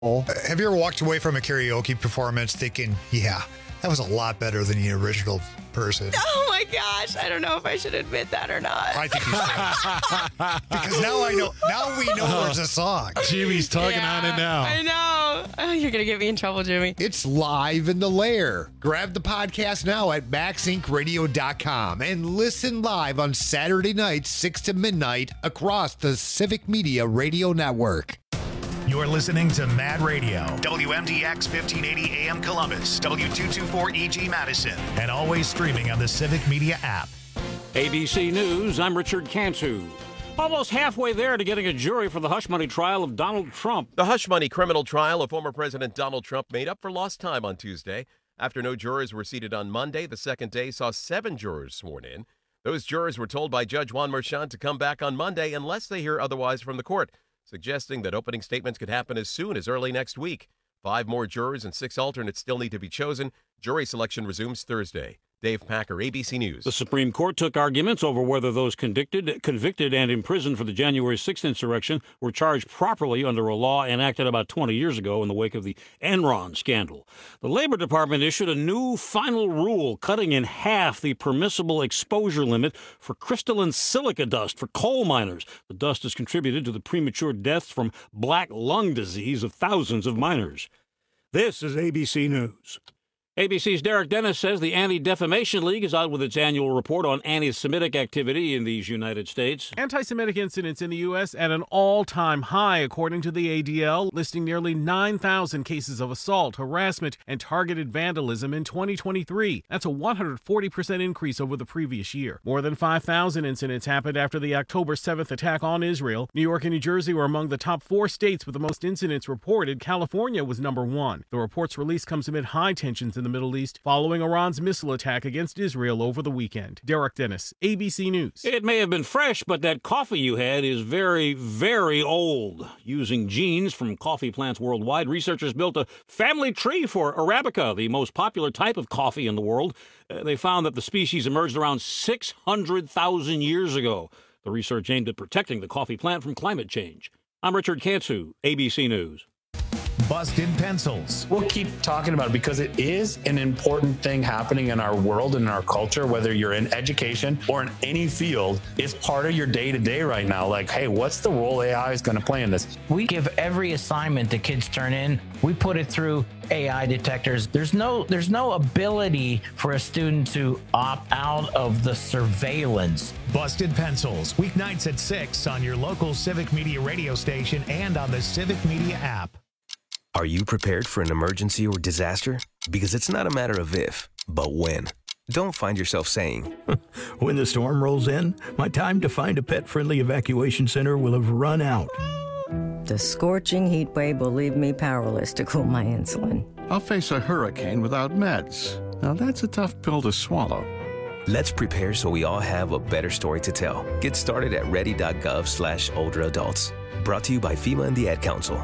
Have you ever walked away from a karaoke performance thinking, yeah, that was a lot better than the original person? Oh my gosh, I don't know if I should admit that or not. I think you should. Because now I know. Now we know there's a song. Jimmy's tugging on it now. I know. Oh, you're going to get me in trouble, Jimmy. It's Live in the Lair. Grab the podcast now at MaxIncRadio.com and listen live on Saturday nights, 6 to midnight, across the Civic Media Radio Network. You're listening to Mad Radio, WMDX 1580 AM Columbus, W224EG Madison, and always streaming on the Civic Media app. ABC News, I'm Richard Cantu. Almost halfway there to getting a jury for the hush money trial of Donald Trump. The hush money criminal trial of former President Donald Trump made up for lost time on Tuesday. After no jurors were seated on Monday, the second day saw 7 jurors sworn in. Those jurors were told by Judge Juan Merchan to come back on Monday unless they hear otherwise from the court, suggesting that opening statements could happen as soon as early next week. 5 more jurors and 6 alternates still need to be chosen. Jury selection resumes Thursday. Dave Packer, ABC News. The Supreme Court took arguments over whether those convicted and imprisoned for the January 6th insurrection were charged properly under a law enacted about 20 years ago in the wake of the Enron scandal. The Labor Department issued a new final rule cutting in half the permissible exposure limit for crystalline silica dust for coal miners. The dust has contributed to the premature deaths from black lung disease of thousands of miners. This is ABC News. ABC's Derek Dennis says the Anti-Defamation League is out with its annual report on anti-Semitic activity in these United States. Anti-Semitic incidents in the U.S. at an all-time high, according to the ADL, listing nearly 9,000 cases of assault, harassment, and targeted vandalism in 2023. That's a 140% increase over the previous year. More than 5,000 incidents happened after the October 7th attack on Israel. New York and New Jersey were among the top 4 states with the most incidents reported. California was number 1. The report's release comes amid high tensions in the Middle East following Iran's missile attack against Israel over the weekend. Derek Dennis, ABC News. It may have been fresh, but that coffee you had is very, very old. Using genes from coffee plants worldwide, researchers built a family tree for Arabica, the most popular type of coffee in the world. They found that the species emerged around 600,000 years ago. The research aimed at protecting the coffee plant from climate change. I'm Richard Cantu, ABC News. Busted Pencils. We'll keep talking about it because it is an important thing happening in our world and in our culture, whether you're in education or in any field. It's part of your day-to-day right now. Like, hey, what's the role AI is going to play in this? We give every assignment the kids turn in, we put it through AI detectors. There's no ability for a student to opt out of the surveillance. Busted Pencils, weeknights at 6 on your local Civic Media radio station and on the Civic Media app. Are you prepared for an emergency or disaster? Because it's not a matter of if, but when. Don't find yourself saying, when the storm rolls in, my time to find a pet-friendly evacuation center will have run out. The scorching heat wave will leave me powerless to cool my insulin. I'll face a hurricane without meds. Now that's a tough pill to swallow. Let's prepare so we all have a better story to tell. Get started at ready.gov/older adults. Brought to you by FEMA and the Ad Council.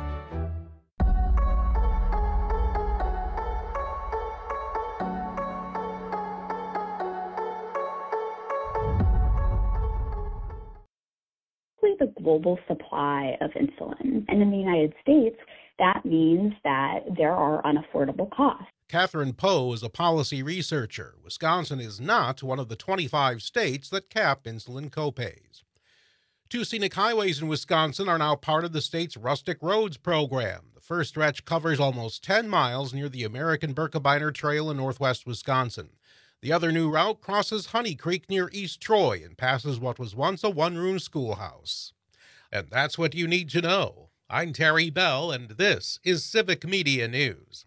The global supply of insulin. And in the United States, that means that there are unaffordable costs. Catherine Poe is a policy researcher. Wisconsin is not one of the 25 states that cap insulin copays. 2 scenic highways in Wisconsin are now part of the state's Rustic Roads program. The first stretch covers almost 10 miles near the American Birkebeiner Trail in northwest Wisconsin. The other new route crosses Honey Creek near East Troy and passes what was once a one-room schoolhouse. And that's what you need to know. I'm Terry Bell, and this is Civic Media News.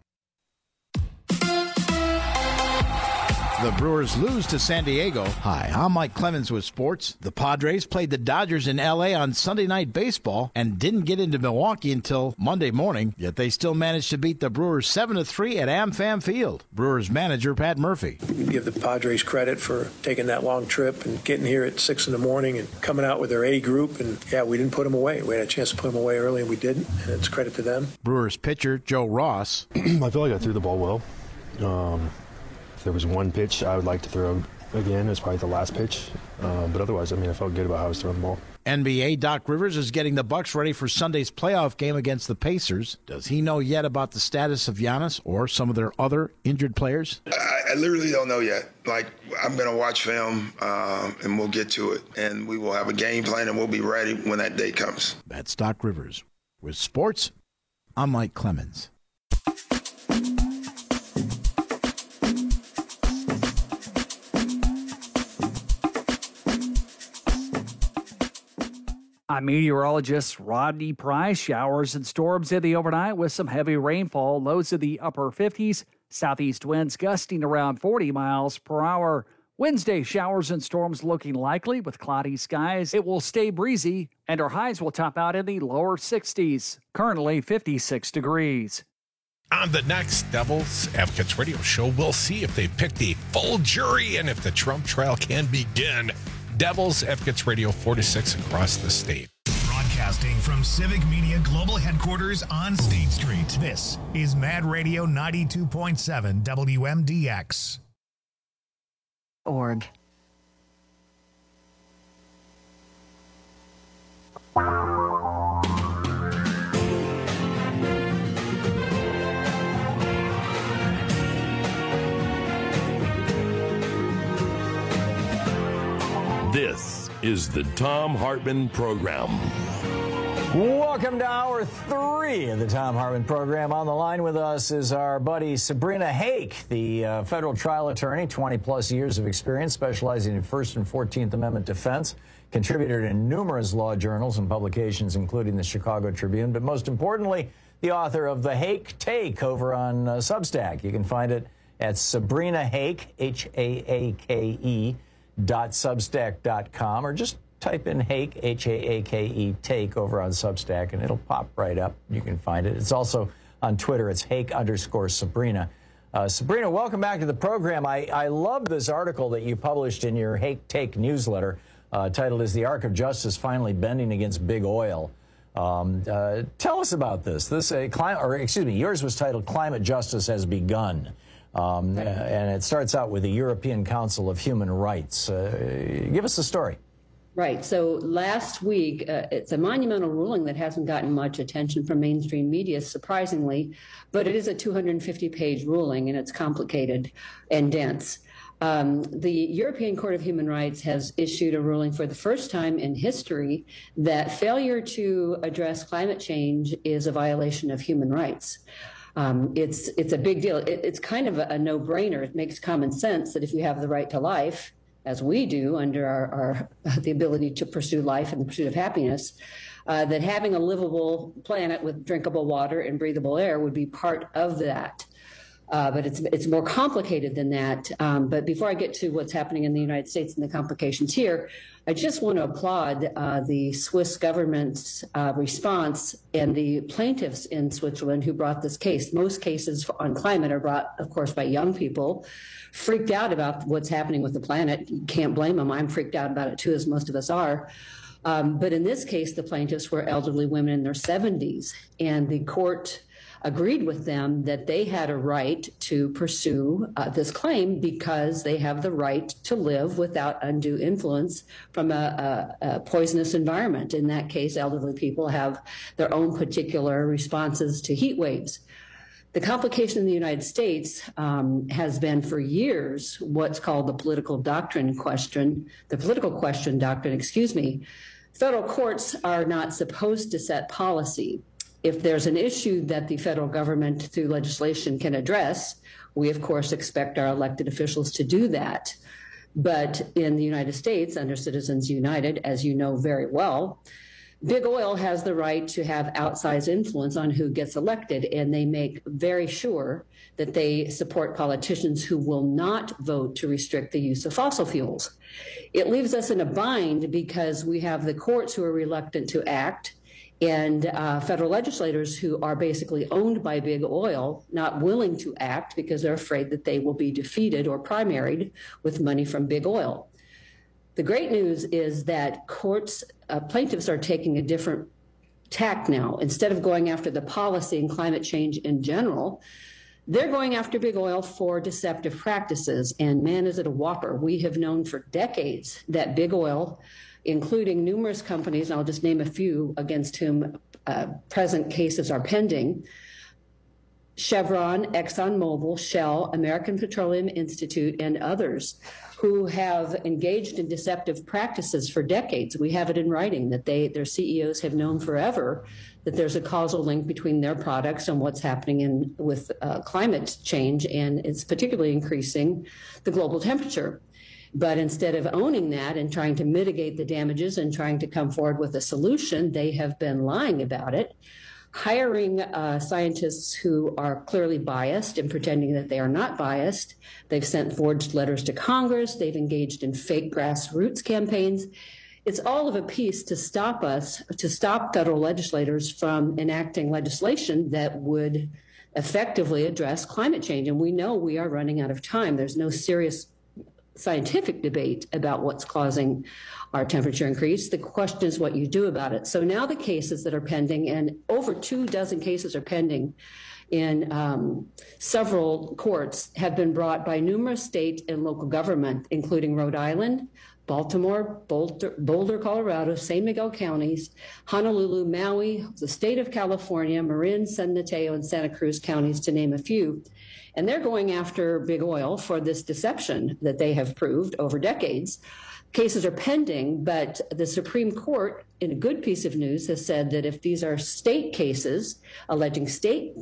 The Brewers lose to San Diego. Hi, I'm Mike Clemens with sports. The Padres played the Dodgers in L.A. on Sunday Night Baseball and didn't get into Milwaukee until Monday morning, yet they still managed to beat the Brewers 7-3 at AmFam Field. Brewers manager Pat Murphy. You give the Padres credit for taking that long trip and getting here at 6 in the morning and coming out with their A group. And, yeah, we didn't put them away. We had a chance to put them away early, and we didn't, and it's credit to them. Brewers pitcher Joe Ross. I feel like I threw the ball well. If there was one pitch I would like to throw again, it's probably the last pitch. But otherwise, I felt good about how I was throwing the ball. NBA Doc Rivers is getting the Bucks ready for Sunday's playoff game against the Pacers. Does he know yet about the status of Giannis or some of their other injured players? I literally don't know yet. I'm going to watch film, and we'll get to it. And we will have a game plan, and we'll be ready when that day comes. That's Doc Rivers. With sports, I'm Mike Clemens. I'm meteorologist Rodney Price. Showers and storms in the overnight with some heavy rainfall. Lows in the upper 50s. Southeast winds gusting around 40 miles per hour. Wednesday, showers and storms looking likely with cloudy skies. It will stay breezy, and our highs will top out in the lower 60s. Currently 56 degrees. On the next Devil's Advocates Radio Show, we'll see if they picked a full jury and if the Trump trial can begin. Devil's Advocates Radio 4 to 6 across the state. Broadcasting from Civic Media Global Headquarters on State Street. This is Mad Radio 92.7 WMDX. Org. This is the Thom Hartmann Program. Welcome to Hour 3 of the Thom Hartmann Program. On the line with us is our buddy Sabrina Hake, the federal trial attorney, 20-plus years of experience, specializing in First and 14th Amendment defense, contributor to numerous law journals and publications, including the Chicago Tribune, but most importantly, the author of The Hake Take over on Substack. You can find it at Sabrina Hake, Haake, .substack.com, or just type in Hake, Haake, take over on Substack, and it'll pop right up. You can find it. It's also on Twitter. It's Hake_Sabrina. Sabrina, welcome back to the program. I love this article that you published in your Hake Take newsletter, titled "Is the Arc of Justice Finally Bending Against Big Oil?" Tell us about this. Yours was titled "Climate Justice Has Begun." And it starts out with the European Council of Human Rights. Give us the story. Right. So last week, it's a monumental ruling that hasn't gotten much attention from mainstream media, surprisingly, but it is a 250-page ruling, and it's complicated and dense. The European Court of Human Rights has issued a ruling for the first time in history that failure to address climate change is a violation of human rights. It's a big deal. It's kind of a no-brainer. It makes common sense that if you have the right to life, as we do under the ability to pursue life and the pursuit of happiness, that having a livable planet with drinkable water and breathable air would be part of that. But it's more complicated than that. But before I get to what's happening in the United States and the complications here, I just want to applaud the Swiss government's response and the plaintiffs in Switzerland who brought this case. Most cases on climate are brought, of course, by young people freaked out about what's happening with the planet. You can't blame them. I'm freaked out about it too, as most of us are. But in this case, the plaintiffs were elderly women in their 70s, and the court agreed with them that they had a right to pursue this claim because they have the right to live without undue influence from a poisonous environment. In that case, elderly people have their own particular responses to heat waves. The complication in the United States has been for years what's called the political question doctrine. Federal courts are not supposed to set policy. If there's an issue that the federal government through legislation can address, we of course expect our elected officials to do that. But in the United States, under Citizens United, as you know very well, Big Oil has the right to have outsized influence on who gets elected, and they make very sure that they support politicians who will not vote to restrict the use of fossil fuels. It leaves us in a bind because we have the courts who are reluctant to act, and federal legislators who are basically owned by Big Oil, not willing to act because they're afraid that they will be defeated or primaried with money from Big Oil. The great news is that plaintiffs are taking a different tack now. Instead of going after the policy and climate change in general, they're going after Big Oil for deceptive practices. And man, is it a whopper. We have known for decades that Big Oil including numerous companies, and I'll just name a few against whom present cases are pending: Chevron, ExxonMobil, Shell, American Petroleum Institute, and others, who have engaged in deceptive practices for decades. We have it in writing that their CEOs have known forever that there's a causal link between their products and what's happening with climate change, and it's particularly increasing the global temperature. But instead of owning that and trying to mitigate the damages and trying to come forward with a solution, they have been lying about it, hiring scientists who are clearly biased and pretending that they are not biased. They've sent forged letters to Congress. They've engaged in fake grassroots campaigns. It's all of a piece to stop federal legislators from enacting legislation that would effectively address climate change. And we know we are running out of time. There's no serious scientific debate about what's causing our temperature increase. The question is what you do about it. So now the cases that are pending, and over 24 cases are pending in several courts, have been brought by numerous state and local government, including Rhode Island, Baltimore, Boulder, Colorado, San Miguel counties, Honolulu, Maui, the state of California, Marin, San Mateo, and Santa Cruz counties, to name a few. And they're going after big oil for this deception that they have proved over decades. Cases are pending, but the Supreme Court, in a good piece of news, has said that if these are state cases alleging state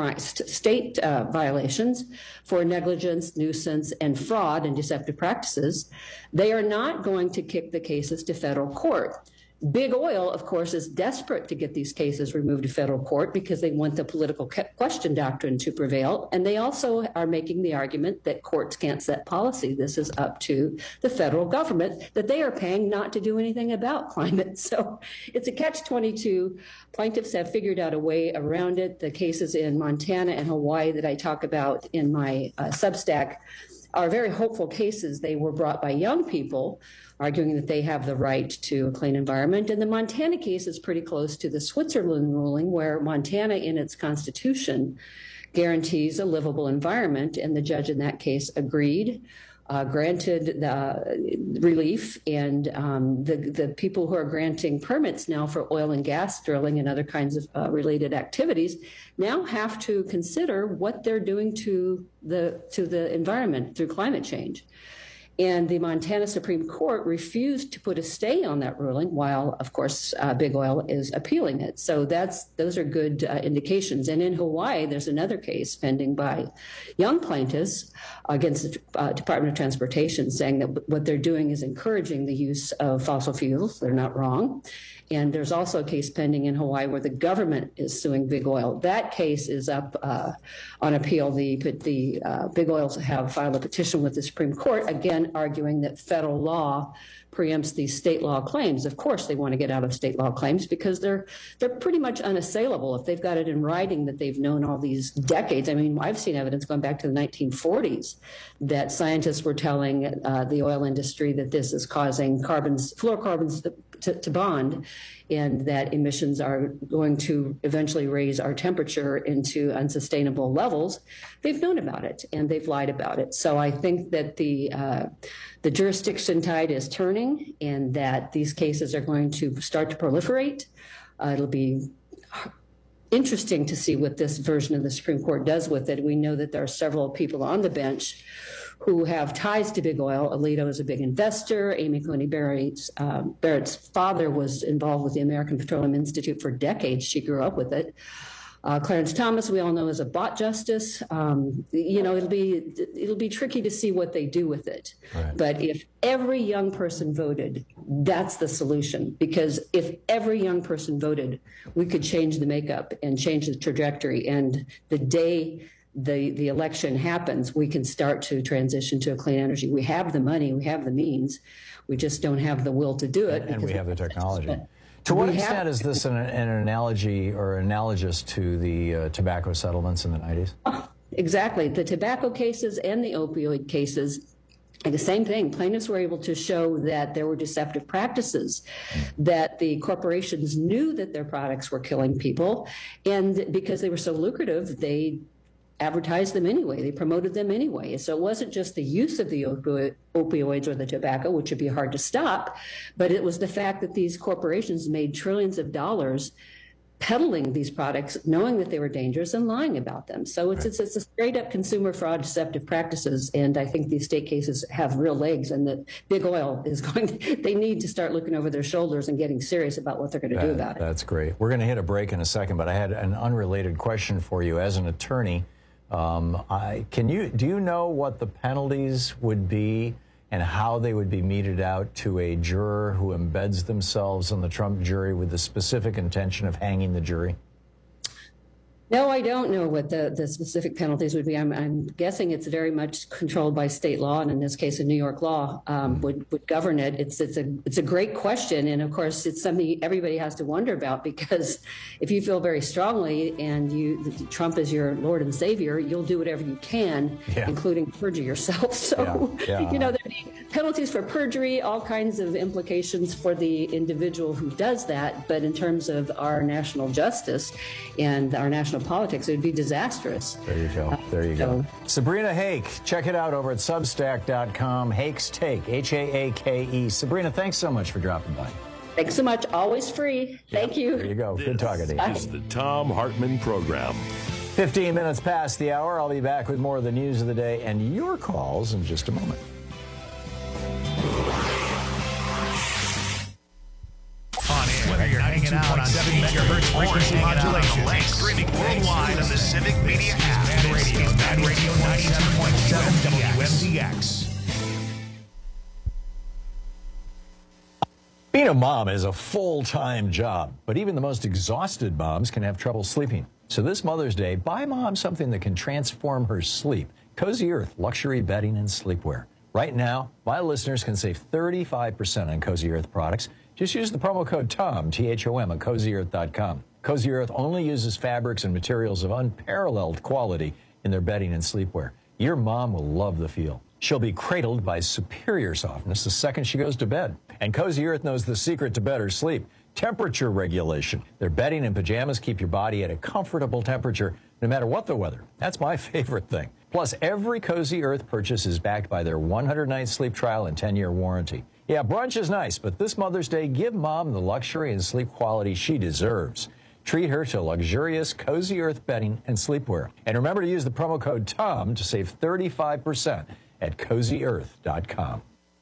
violations for negligence, nuisance, and fraud and deceptive practices, they are not going to kick the cases to federal court. Big oil, of course, is desperate to get these cases removed to federal court because they want the political question doctrine to prevail. And they also are making the argument that courts can't set policy. This is up to the federal government that they are paying not to do anything about climate. So it's a catch-22. Plaintiffs have figured out a way around it. The cases in Montana and Hawaii that I talk about in my Substack are very hopeful cases. They were brought by young people arguing that they have the right to a clean environment. And the Montana case is pretty close to the Switzerland ruling, where Montana, in its constitution, guarantees a livable environment. And the judge in that case agreed, granted relief. And the people who are granting permits now for oil and gas drilling and other kinds of related activities now have to consider what they're doing to the environment through climate change. And the Montana Supreme Court refused to put a stay on that ruling, while, of course, Big Oil is appealing it. So those are good indications. And in Hawaii, there's another case pending by young plaintiffs against the Department of Transportation, saying that what they're doing is encouraging the use of fossil fuels. They're not wrong. And there's also a case pending in Hawaii where the government is suing Big Oil. That case is up on appeal. The Big Oils have filed a petition with the Supreme Court, again arguing that federal law preempts these state law claims. Of course, they want to get out of state law claims because they're pretty much unassailable. If they've got it in writing that they've known all these decades. I mean, I've seen evidence going back to the 1940s that scientists were telling the oil industry that this is causing fluorocarbons to bond, and that emissions are going to eventually raise our temperature into unsustainable levels. They've known about it and they've lied about it. So I think that the jurisdiction tide is turning, and that these cases are going to start to proliferate. It'll be interesting to see what this version of the Supreme Court does with it. We know that there are several people on the bench who have ties to Big Oil. Alito is a big investor. Amy Coney Barrett's father was involved with the American Petroleum Institute for decades. She grew up with it. Clarence Thomas, we all know, is a bot justice. It'll be tricky to see what they do with it. Right. But if every young person voted, that's the solution. Because if every young person voted, we could change the makeup and change the trajectory. And the day the election happens, we can start to transition to a clean energy. We have the money, we have the means, we just don't have the will to do it. And we have the technology. To what extent is this an analogy or analogous to the tobacco settlements in the 90s? Exactly. The tobacco cases and the opioid cases, the same thing. Plaintiffs were able to show that there were deceptive practices, that the corporations knew that their products were killing people, and because they were so lucrative, they advertised them anyway. They promoted them anyway. So it wasn't just the use of the opioids or the tobacco, which would be hard to stop, but it was the fact that these corporations made trillions of dollars peddling these products, knowing that they were dangerous and lying about them. So it's a straight up consumer fraud, deceptive practices. And I think these state cases have real legs, and that big oil is they need to start looking over their shoulders and getting serious about what they're going to do about it. That's great. We're going to hit a break in a second, but I had an unrelated question for you. As an attorney, do you know what the penalties would be and how they would be meted out to a juror who embeds themselves on the Trump jury with the specific intention of hanging the jury? No, I don't know what the specific penalties would be. I'm guessing it's very much controlled by state law, and in this case, a New York law would govern it. It's a great question, and of course, it's something everybody has to wonder about, because if you feel very strongly and Trump is your Lord and Savior, you'll do whatever you can, including perjure yourself. So, there'd be penalties for perjury, all kinds of implications for the individual who does that. But in terms of our national justice and our national politics, it would be disastrous. There you go. Sabrina Hake, check it out over at Substack.com. Hake's Take, Haake. Sabrina, thanks so much for dropping by. Thanks so much. Always free. Thank you. There you go. Good talking to you. This is the Thom Hartmann Program. 15 minutes past the hour. I'll be back with more of the news of the day and your calls in just a moment. Whether you're hanging out on 7 megahertz frequency modulation, streaming worldwide on the Civic Media app. Mad Radio 97.7 WMDX. Being a mom is a full-time job, but even the most exhausted moms can have trouble sleeping. So this Mother's Day, buy mom something that can transform her sleep. Cozy Earth luxury bedding and sleepwear. Right now, my listeners can save 35% on Cozy Earth products. Just use the promo code TOM, T-H-O-M, at CozyEarth.com. Cozy Earth only uses fabrics and materials of unparalleled quality in their bedding and sleepwear. Your mom will love the feel. She'll be cradled by superior softness the second she goes to bed. And Cozy Earth knows the secret to better sleep: temperature regulation. Their bedding and pajamas keep your body at a comfortable temperature no matter what the weather. That's my favorite thing. Plus, every Cozy Earth purchase is backed by their 100-night sleep trial and 10-year warranty. Yeah, brunch is nice, but this Mother's Day, give mom the luxury and sleep quality she deserves. Treat her to luxurious Cozy Earth bedding and sleepwear. And remember to use the promo code TOM to save 35% at CozyEarth.com.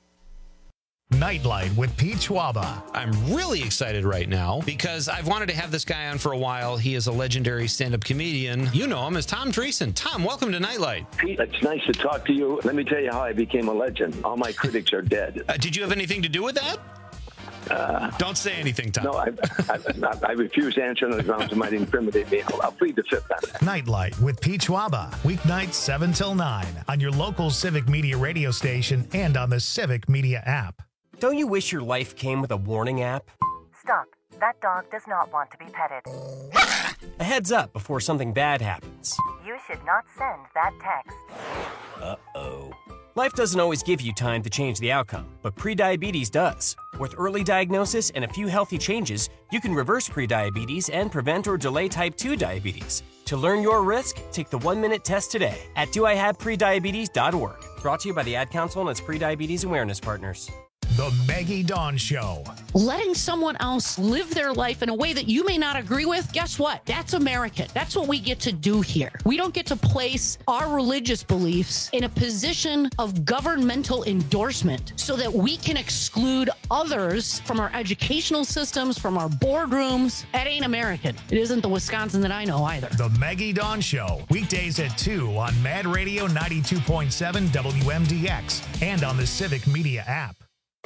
Nightlight with Pete Schwaba. I'm really excited right now because I've wanted to have this guy on for a while. He is a legendary stand-up comedian. You know him as Tom Dreesen. Tom, welcome to Nightlight. Pete, it's nice to talk to you. Let me tell you how I became a legend. All my critics are dead. Did you have anything to do with that? Don't say anything, Tom. No, I refuse to answer on the grounds it might incriminate me. I'll plead the fifth on it. Nightlight with Pete Schwaba. Weeknights 7 till 9 on your local Civic Media radio station and on the Civic Media app. Don't you wish your life came with a warning app? Stop. That dog does not want to be petted. A heads up before something bad happens. You should not send that text. Uh-oh. Life doesn't always give you time to change the outcome, but prediabetes does. With early diagnosis and a few healthy changes, you can reverse prediabetes and prevent or delay type 2 diabetes. To learn your risk, take the 1-minute test today at doihaveprediabetes.org. Brought to you by the Ad Council and its prediabetes awareness partners. The Maggie Dawn Show. Letting someone else live their life in a way that you may not agree with, guess what? That's American. That's what we get to do here. We don't get to place our religious beliefs in a position of governmental endorsement so that we can exclude others from our educational systems, from our boardrooms. That ain't American. It isn't the Wisconsin that I know either. The Maggie Dawn Show. Weekdays at 2 on Mad Radio 92.7 WMDX and on the Civic Media app.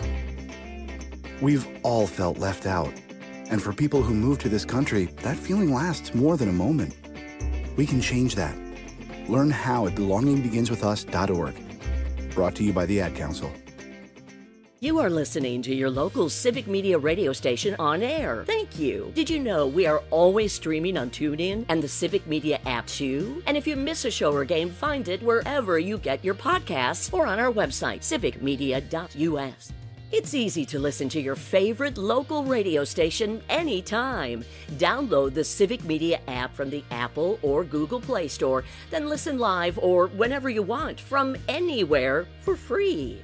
We've all felt left out. And for people who move to this country, that feeling lasts more than a moment. We can change that. Learn how at belongingbeginswithus.org. Brought to you by the Ad Council. You are listening to your local Civic Media radio station on air. Thank you. Did you know we are always streaming on TuneIn and the Civic Media app too? And if you miss a show or game, find it wherever you get your podcasts or on our website, civicmedia.us. It's easy to listen to your favorite local radio station anytime. Download the Civic Media app from the Apple or Google Play Store, then listen live or whenever you want from anywhere for free.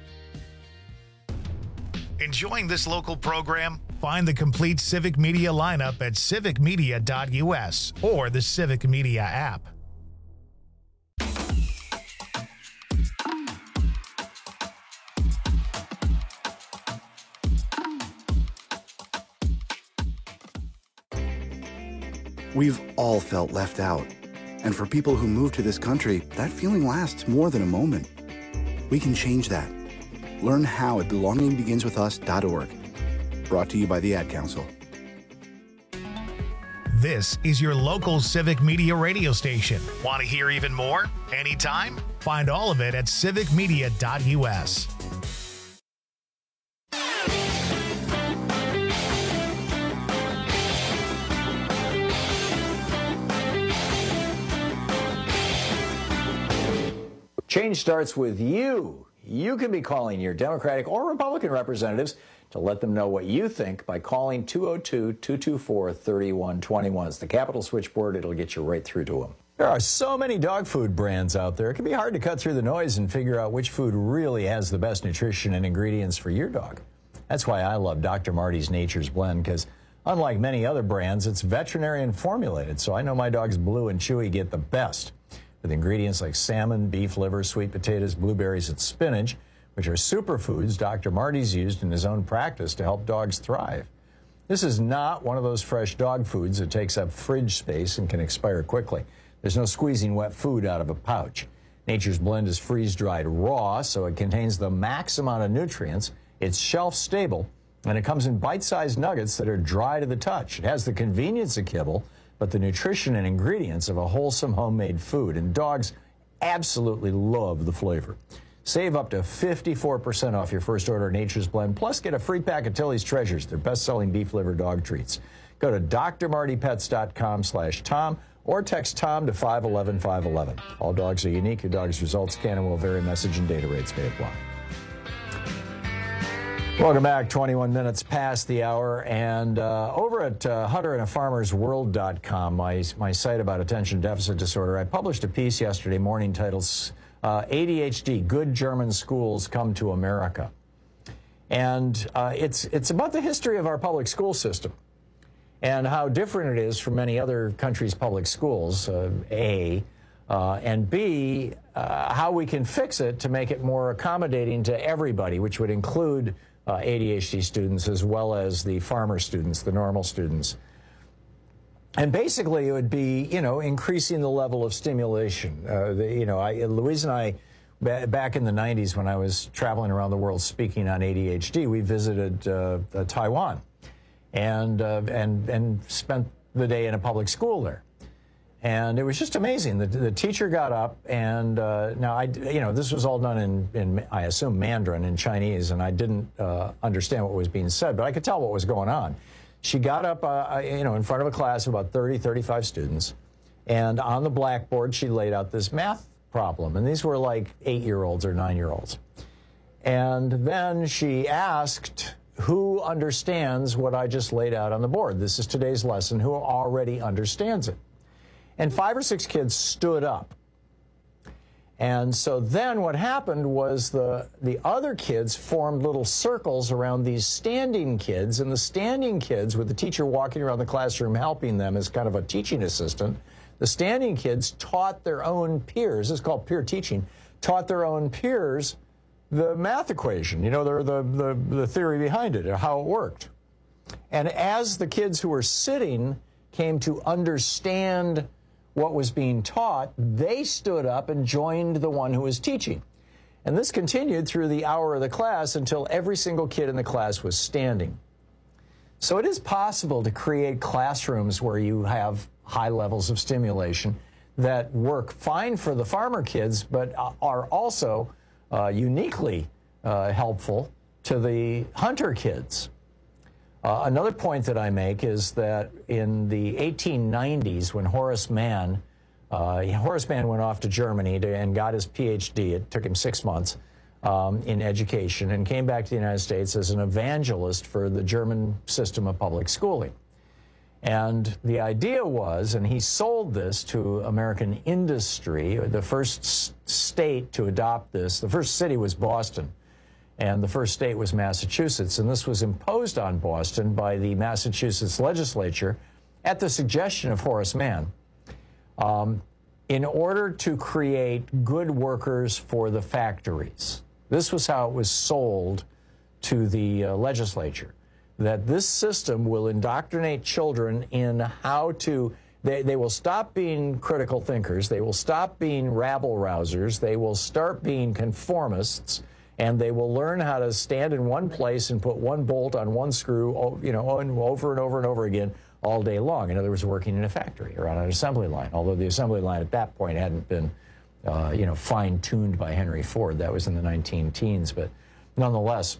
Enjoying this local program? Find the complete Civic Media lineup at civicmedia.us or the Civic Media app. We've all felt left out. And for people who move to this country, that feeling lasts more than a moment. We can change that. Learn how at belongingbeginswithus.org. Brought to you by the Ad Council. This is your local Civic Media radio station. Want to hear even more? Anytime? Find all of it at civicmedia.us. Change starts with you. You can be calling your Democratic or Republican representatives to let them know what you think by calling 202-224-3121. It's the Capitol switchboard. It'll get you right through to them. There are so many dog food brands out there. It can be hard to cut through the noise and figure out which food really has the best nutrition and ingredients for your dog. That's why I love Dr. Marty's Nature's Blend, because unlike many other brands, it's veterinarian formulated, so I know my dogs Blue and Chewy get the best. With ingredients like salmon, beef liver, sweet potatoes, blueberries, and spinach, which are superfoods Dr. Marty's used in his own practice to help dogs thrive. This is not one of those fresh dog foods that takes up fridge space and can expire quickly. There's no squeezing wet food out of a pouch. Nature's Blend is freeze-dried raw, so it contains the max amount of nutrients. It's shelf-stable, and it comes in bite-sized nuggets that are dry to the touch. It has the convenience of kibble, but the nutrition and ingredients of a wholesome homemade food, and dogs absolutely love the flavor. Save up to 54% off your first order of Nature's Blend, plus get a free pack of Tilly's Treasures, their best-selling beef liver dog treats. Go to drmartypets.com/Tom or text Tom to 511-511. All dogs are unique. Your dog's results can and will vary. Message and data rates may apply. Welcome back. 21 minutes past the hour, and over at hunterandafarmersworld.com, my site about attention deficit disorder, I published a piece yesterday morning titled ADHD, Good German Schools Come to America. And it's about the history of our public school system and how different it is from many other countries' public schools, A, and B, how we can fix it to make it more accommodating to everybody, which would include ADHD students as well as the farmer students, the normal students. And basically it would be, increasing the level of stimulation. Louise and I, back in the 90s when I was traveling around the world speaking on ADHD, we visited Taiwan and spent the day in a public school there. And it was just amazing. The teacher got up, and now this was all done in I assume Mandarin, in Chinese, and I didn't understand what was being said, but I could tell what was going on. She got up, in front of a class of about 30, 35 students, and on the blackboard she laid out this math problem, and these were like 8-year-olds or 9-year-olds. And then she asked, who understands what I just laid out on the board? This is today's lesson. Who already understands it? And 5 or 6 kids stood up. And so then what happened was the other kids formed little circles around these standing kids, and the standing kids, with the teacher walking around the classroom helping them as kind of a teaching assistant, the standing kids taught their own peers, this is called peer teaching, taught their own peers the math equation, the theory behind it, or how it worked. And as the kids who were sitting came to understand what was being taught, they stood up and joined the one who was teaching. And this continued through the hour of the class until every single kid in the class was standing. So it is possible to create classrooms where you have high levels of stimulation that work fine for the farmer kids, but are also uniquely helpful to the hunter kids. Another point that I make is that in the 1890s, when Horace Mann went off to Germany and got his PhD, it took him 6 months, in education and came back to the United States as an evangelist for the German system of public schooling. And the idea was, and he sold this to American industry, the first state to adopt this, the first city was Boston, and the first state was Massachusetts. And this was imposed on Boston by the Massachusetts legislature at the suggestion of Horace Mann, in order to create good workers for the factories. This was how it was sold to the legislature, that this system will indoctrinate children in how to, they will stop being critical thinkers, they will stop being rabble-rousers, they will start being conformists, and they will learn how to stand in one place and put one bolt on one screw, you know, over and over and over again all day long. In other words, working in a factory or on an assembly line, although the assembly line at that point hadn't been you know, fine-tuned by Henry Ford. That was in the 19-teens, but nonetheless,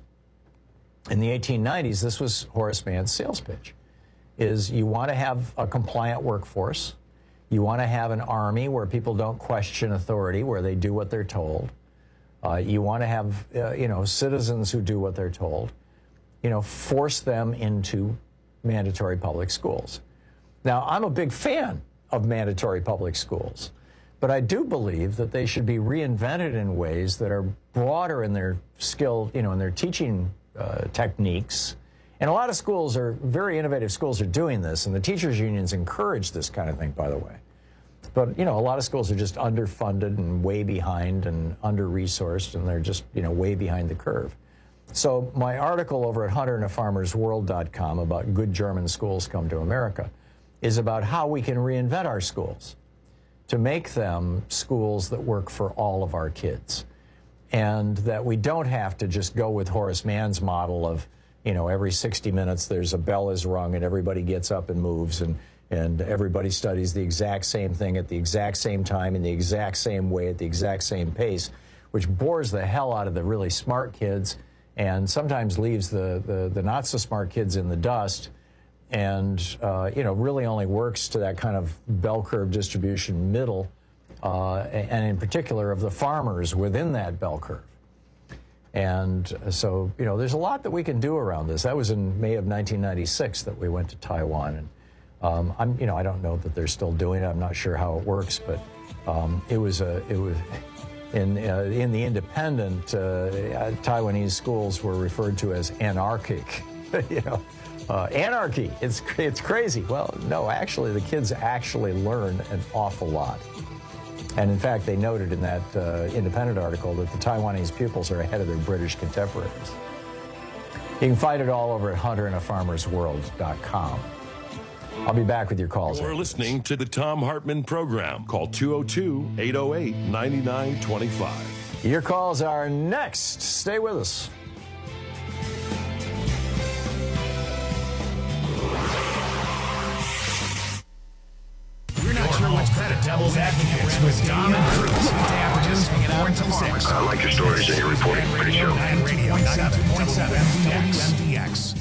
in the 1890s, this was Horace Mann's sales pitch, is you want to have a compliant workforce, you want to have an army where people don't question authority, where they do what they're told, you want to have, you know, citizens who do what they're told, you know, force them into mandatory public schools. Now, I'm a big fan of mandatory public schools, but I do believe that they should be reinvented in ways that are broader in their skill, you know, in their teaching techniques. And a lot of schools are, very innovative schools are doing this, and the teachers' unions encourage this kind of thing, by the way. But, you know, a lot of schools are just underfunded and way behind and under-resourced, and they're just, you know, way behind the curve. So my article over at hunterandafarmersworld.com about good German schools come to America is about how we can reinvent our schools to make them schools that work for all of our kids, and that we don't have to just go with Horace Mann's model of, you know, every 60 minutes there's a bell is rung and everybody gets up and moves, and everybody studies the exact same thing at the exact same time in the exact same way at the exact same pace, which bores the hell out of the really smart kids and sometimes leaves the not so smart kids in the dust, and you know, really only works to that kind of bell curve distribution middle, and in particular of the farmers within that bell curve. And so, you know, there's a lot that we can do around this. That was in May of 1996 that we went to Taiwan, and you know, I don't know that they're still doing it. I'm not sure how it works, but it was in the independent Taiwanese schools were referred to as anarchic. You know, anarchy. It's crazy. Well, no, actually, the kids actually learn an awful lot. And in fact, they noted in that independent article that the Taiwanese pupils are ahead of their British contemporaries. You can find it all over at hunterandafarmersworld.com. I'll be back with your calls. You're listening to the Thom Hartmann Program. Call 202-808-9925. Your calls are next. Stay with us. We're not sure what's better. Devil's Advocates with Dom and Cruz. Afternoons from 4 until 6. I like your stories and your reporting. Pretty sure. Radio 97.7 WMDX.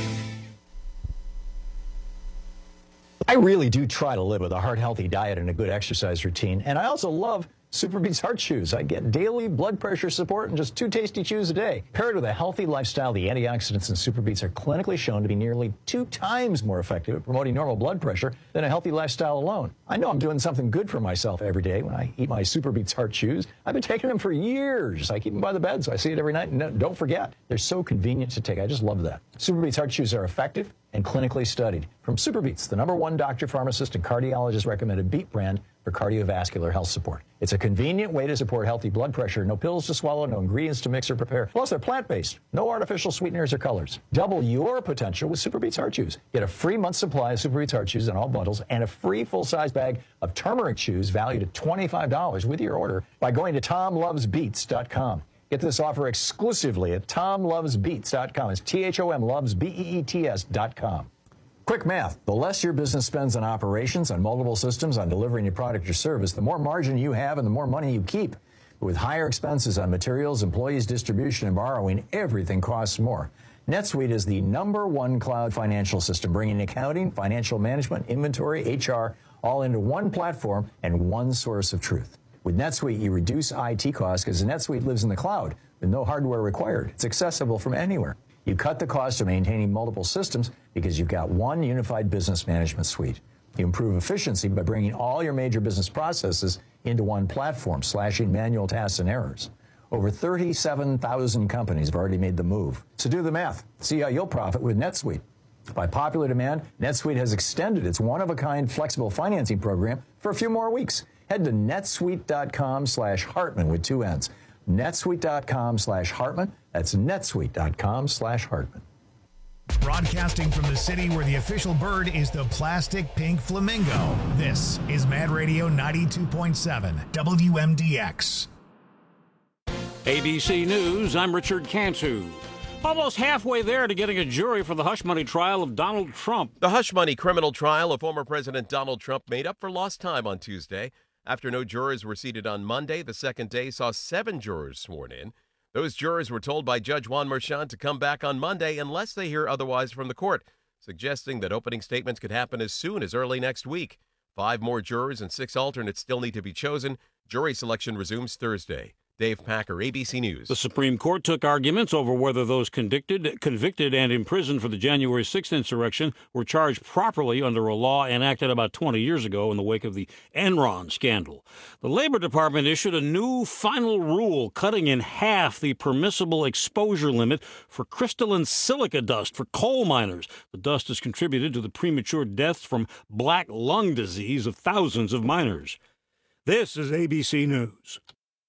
I really do try to live with a heart-healthy diet and a good exercise routine, and I also love Superbeats Heart Chews. I get daily blood pressure support and just 2 tasty chews a day. Paired with a healthy lifestyle, the antioxidants in Superbeats are clinically shown to be nearly 2 times more effective at promoting normal blood pressure than a healthy lifestyle alone. I know I'm doing something good for myself every day when I eat my Superbeats Heart Chews. I've been taking them for years. I keep them by the bed, so I see it every night. And don't forget, they're so convenient to take. I just love that. Superbeats Heart Chews are effective and clinically studied. From Superbeats, the #1 doctor, pharmacist, and cardiologist recommended beet brand for cardiovascular health support. It's a convenient way to support healthy blood pressure. No pills to swallow, no ingredients to mix or prepare. Plus, they're plant-based. No artificial sweeteners or colors. Double your potential with Superbeats Heart Chews. Get a free month's supply of Superbeats Heart Chews in all bundles and a free full-size bag of turmeric chews valued at $25 with your order by going to TomLovesBeats.com. Get this offer exclusively at TomLovesBeats.com. It's THOM loves BEETS.com. Quick math. The less your business spends on operations, on multiple systems, on delivering your product or service, the more margin you have and the more money you keep. But with higher expenses on materials, employees, distribution, and borrowing, everything costs more. NetSuite is the #1 cloud financial system, bringing accounting, financial management, inventory, HR, all into one platform and one source of truth. With NetSuite, you reduce IT costs because NetSuite lives in the cloud with no hardware required. It's accessible from anywhere. You cut the cost of maintaining multiple systems because you've got one unified business management suite. You improve efficiency by bringing all your major business processes into one platform, slashing manual tasks and errors. Over 37,000 companies have already made the move. So do the math. See how you'll profit with NetSuite. By popular demand, NetSuite has extended its one-of-a-kind flexible financing program for a few more weeks. Head to netsuite.com/Hartman with 2 N's. netsuite.com/Hartman. That's netsuite.com/Hartman. Broadcasting from the city where the official bird is the plastic pink flamingo. This is Mad Radio 92.7 WMDX. ABC News, I'm Richard Cantu. Almost halfway there to getting a jury for the hush money trial of Donald Trump. The hush money criminal trial of former President Donald Trump made up for lost time on Tuesday. After no jurors were seated on Monday, the second day saw 7 jurors sworn in. Those jurors were told by Judge Juan Merchan to come back on Monday unless they hear otherwise from the court, suggesting that opening statements could happen as soon as early next week. 5 more jurors and 6 alternates still need to be chosen. Jury selection resumes Thursday. Dave Packer, ABC News. The Supreme Court took arguments over whether those convicted and imprisoned for the January 6th insurrection were charged properly under a law enacted about 20 years ago in the wake of the Enron scandal. The Labor Department issued a new final rule cutting in half the permissible exposure limit for crystalline silica dust for coal miners. The dust has contributed to the premature deaths from black lung disease of thousands of miners. This is ABC News.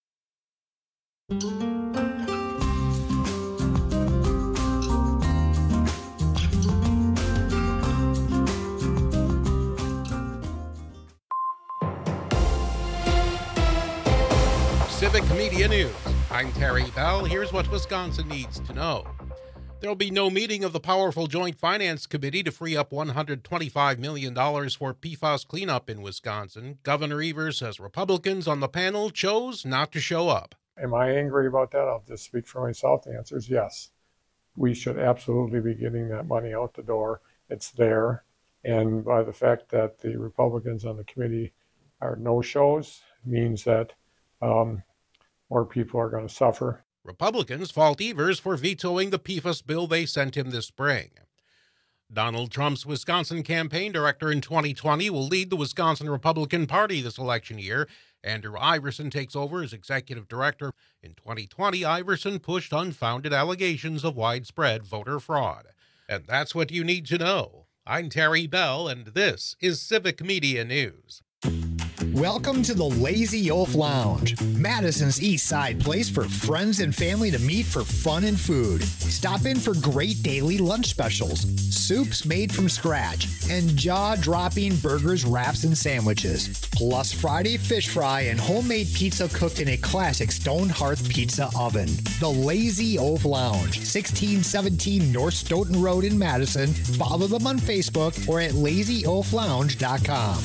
Civic Media News. I'm Terry Bell. Here's what Wisconsin needs to know. There will be no meeting of the powerful Joint Finance Committee to free up $125 million for PFAS cleanup in Wisconsin. Governor Evers says Republicans on the panel chose not to show up. Am I angry about that? I'll just speak for myself. The answer is yes. We should absolutely be getting that money out the door. It's there. And by the fact that the Republicans on the committee are no-shows means that more people are going to suffer. Republicans fault Evers for vetoing the PFAS bill they sent him this spring. Donald Trump's Wisconsin campaign director in 2020 will lead the Wisconsin Republican Party this election year. Andrew Iverson takes over as executive director. In 2020, Iverson pushed unfounded allegations of widespread voter fraud. And that's what you need to know. I'm Terry Bell, and this is Civic Media News. Welcome to the Lazy Oaf Lounge, Madison's East Side place for friends and family to meet for fun and food. Stop in for great daily lunch specials, soups made from scratch, and jaw-dropping burgers, wraps, and sandwiches. Plus Friday fish fry and homemade pizza cooked in a classic stone hearth pizza oven. The Lazy Oaf Lounge, 1617 North Stoughton Road in Madison. Follow them on Facebook or at lazyoaflounge.com.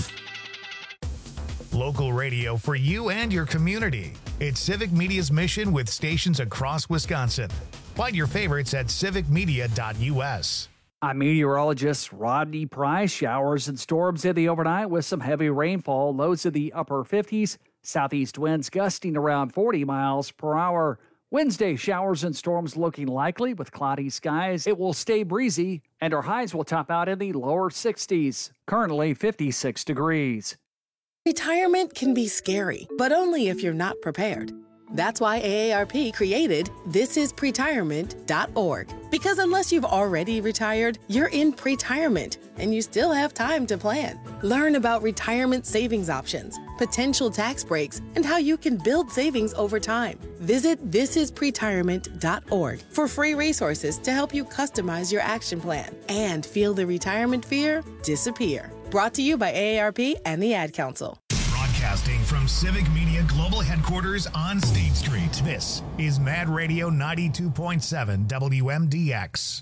Local radio for you and your community. It's Civic Media's mission with stations across Wisconsin. Find your favorites at civicmedia.us. I'm meteorologist Rodney Price. Showers and storms in the overnight with some heavy rainfall. Lows in the upper 50s. Southeast winds gusting around 40 miles per hour. Wednesday, showers and storms looking likely with cloudy skies. It will stay breezy, and our highs will top out in the lower 60s. Currently 56 degrees. Retirement can be scary, but only if you're not prepared. That's why AARP created thisispretirement.org. Because unless you've already retired, you're in pretirement, and you still have time to plan. Learn about retirement savings options, potential tax breaks, and how you can build savings over time. Visit thisispretirement.org for free resources to help you customize your action plan and feel the retirement fear disappear. Brought to you by AARP and the Ad Council. Broadcasting from Civic Media Global Headquarters on State Street, this is Mad Radio 92.7 WMDX.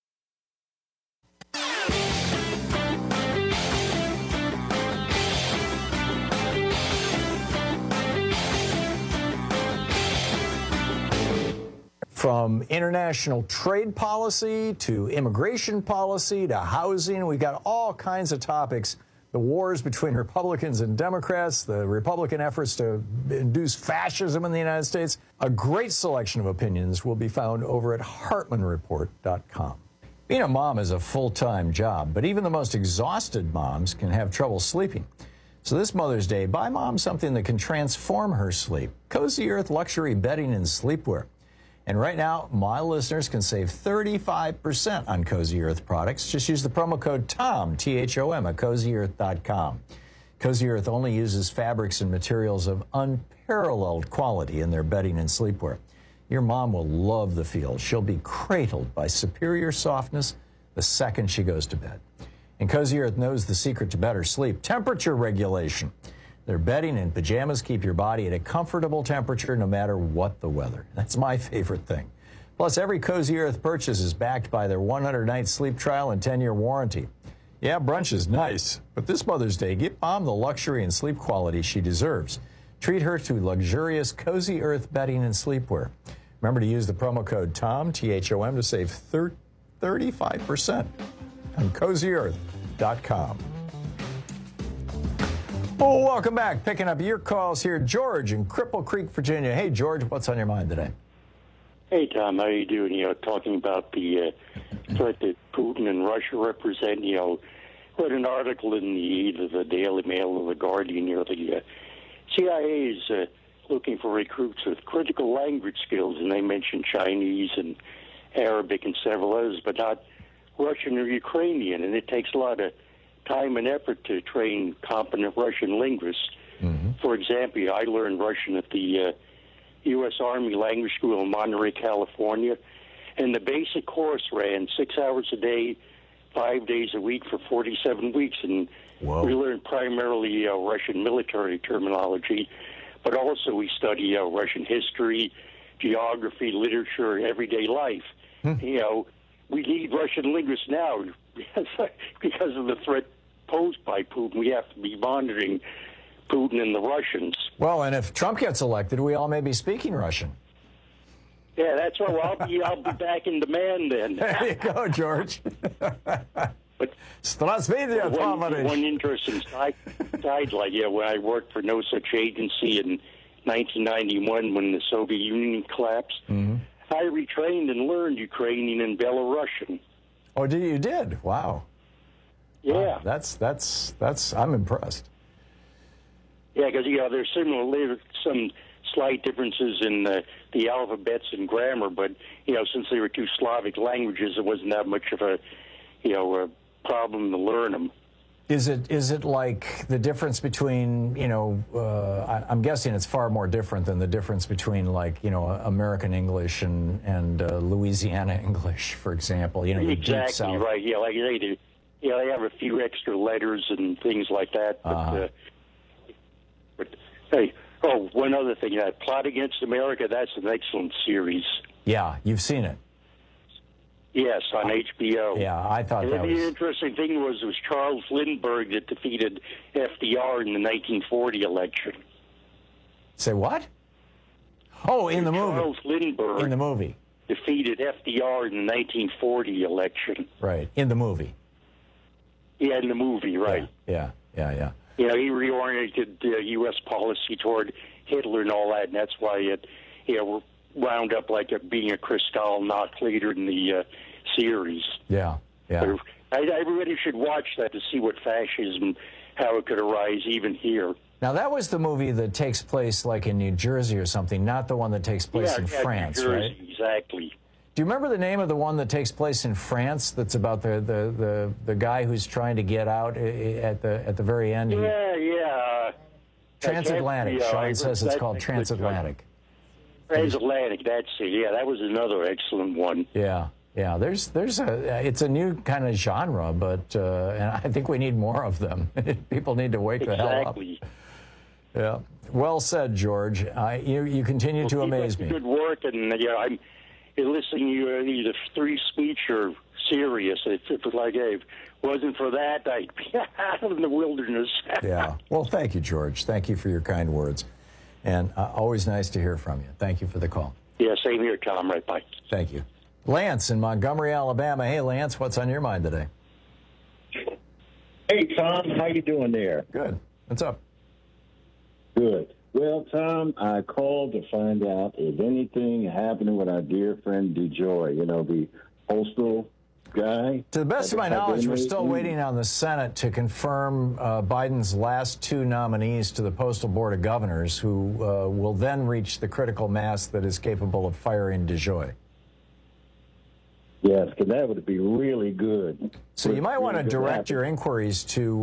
From international trade policy to immigration policy to housing, we've got all kinds of topics the wars between Republicans and Democrats, the Republican efforts to induce fascism in the United States. A great selection of opinions will be found over at HartmanReport.com. Being a mom is a full-time job, but even the most exhausted moms can have trouble sleeping. So this Mother's Day, buy Mom something that can transform her sleep. Cozy Earth luxury bedding and sleepwear. And right now, my listeners can save 35% on Cozy Earth products. Just use the promo code TOM, T-H-O-M, at CozyEarth.com. Cozy Earth only uses fabrics and materials of unparalleled quality in their bedding and sleepwear. Your mom will love the feel. She'll be cradled by superior softness the second she goes to bed. And Cozy Earth knows the secret to better sleep: temperature regulation. Their bedding and pajamas keep your body at a comfortable temperature no matter what the weather. That's my favorite thing. Plus, every Cozy Earth purchase is backed by their 100-night sleep trial and 10-year warranty. Yeah, brunch is nice, but this Mother's Day, give Mom the luxury and sleep quality she deserves. Treat her to luxurious Cozy Earth bedding and sleepwear. Remember to use the promo code TOM, T-H-O-M, to save 35% on CozyEarth.com. Oh, welcome back. Picking up your calls here. George in Cripple Creek, Virginia. Hey, George, what's on your mind today? Hey, Tom, how are you doing? Talking about the threat that Putin and Russia represent. Read an article in either the Daily Mail or the Guardian. The CIA is looking for recruits with critical language skills, and they mentioned Chinese and Arabic and several others, but not Russian or Ukrainian. And it takes a lot of time and effort to train competent Russian linguists. Mm-hmm. For example, I learned Russian at the U.S. Army Language School in Monterey, California, and the basic course ran 6 hours a day, 5 days a week for 47 weeks, and we learned primarily Russian military terminology, but also we study Russian history, geography, literature, everyday life. We need Russian linguists now because of the threat posed by Putin. We have to be monitoring Putin and the Russians. Well, and if Trump gets elected, we all may be speaking Russian. Yeah, that's right. Well, I'll be back in demand then. There you go, George. But one interesting side when I worked for No Such Agency in 1991 when the Soviet Union collapsed, I retrained and learned Ukrainian and Belarusian. Oh, you did? Wow. Yeah. That's I'm impressed. Yeah, because there's some slight differences in the alphabets and grammar, but since they were two Slavic languages, it wasn't that much of a problem to learn them. Is it like the difference between I'm guessing it's far more different than the difference between American English and Louisiana English, for example. Exactly right. Yeah, like they do. Yeah, they have a few extra letters and things like that. But, but hey, one other thing, that Plot Against America, that's an excellent series. Yeah, you've seen it. Yes, on HBO. Yeah, I thought that was... The interesting thing was it was Charles Lindbergh that defeated FDR in the 1940 election. Say what? Oh, in the movie. Charles Lindbergh. In the movie. Defeated FDR in the 1940 election. Right, in the movie. Yeah, in the movie, right. Yeah. He reoriented U.S. policy toward Hitler and all that, and that's why it wound up being a Kristallnacht later in the series. Yeah. Everybody should watch that to see what fascism, how it could arise even here. Now, that was the movie that takes place in New Jersey or something, not the one that takes place in France, New Jersey, right? Exactly. Do you remember the name of the one that takes place in France? That's about the guy who's trying to get out at the very end. Yeah. Transatlantic. Sean says it's called Transatlantic. Transatlantic. That's it. Yeah, that was another excellent one. Yeah. It's a new kind of genre, but and I think we need more of them. People need to wake the hell up. Yeah. Well said, George. You continue to amaze me. Good work, and I'm listening to you either free speech or serious. It was like, hey, if it wasn't for that, I'd be out in the wilderness. Yeah. Well, thank you, George. Thank you for your kind words. And always nice to hear from you. Thank you for the call. Yeah, same here, Tom. Right, bye. Thank you. Lance in Montgomery, Alabama. Hey, Lance, what's on your mind today? Hey, Tom, how you doing there? Good. What's up? Good. Well, Tom, I called to find out if anything happening with our dear friend DeJoy, the postal guy. To the best of my knowledge, we're still waiting on the Senate to confirm Biden's last two nominees to the Postal Board of Governors, who will then reach the critical mass that is capable of firing DeJoy. Yes, because that would be really good. So you might want to direct your inquiries to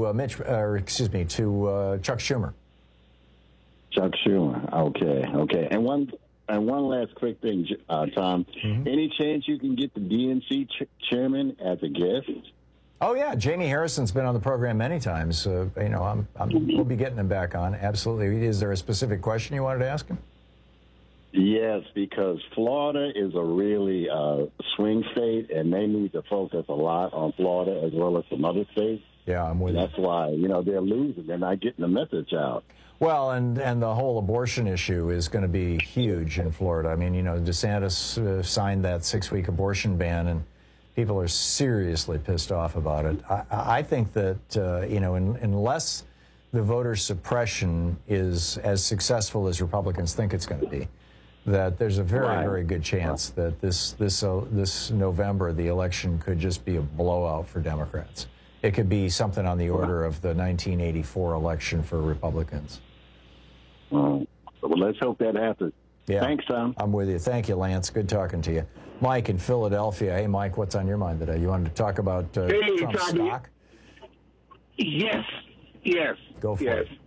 Chuck Schumer. Chuck Schumer. Okay. And one last quick thing, Tom. Any chance you can get the DNC chairman as a guest? Oh yeah, Jamie Harrison's been on the program many times. We'll be getting him back on. Absolutely. Is there a specific question you wanted to ask him? Yes, because Florida is a really swing state, and they need to focus a lot on Florida as well as some other states. Yeah, I'm with you. That's why, they're losing. They're not getting the message out. Well, and the whole abortion issue is going to be huge in Florida. I mean, DeSantis signed that 6-week abortion ban, and people are seriously pissed off about it. I think that, unless the voter suppression is as successful as Republicans think it's going to be, that there's a very, very good chance that this November, the election could just be a blowout for Democrats. It could be something on the order of the 1984 election for Republicans. Well, let's hope that happens. Yeah. Thanks, Tom. I'm with you. Thank you, Lance. Good talking to you. Mike in Philadelphia. Hey, Mike, what's on your mind today? You wanted to talk about Trump's stock? Yes. Go for it.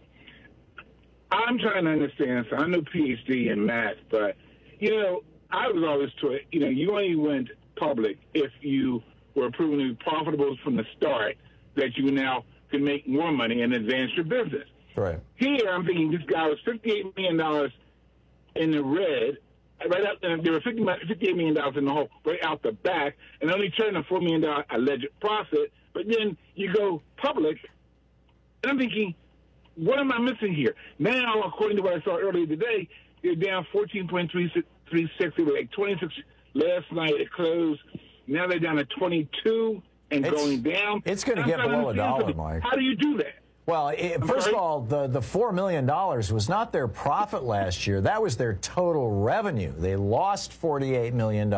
I'm trying to understand. So I'm no PhD in math, but, I was always taught, you only went public if you were proven to be profitable from the start, that you now can make more money and advance your business. Right. Here, I'm thinking this guy was $58 million in the red. Right out there, there were $58 million in the hole right out the back, and only turned a $4 million alleged profit. But then you go public, and I'm thinking, what am I missing here? Now, according to what I saw earlier today, they're down 14.36. They were like 26 last night. It closed. Now they're down to 22 and going down. It's going to get below $1, Mike. How do you do that? Well, first of all, the $4 million was not their profit last year. That was their total revenue. They lost $48 million.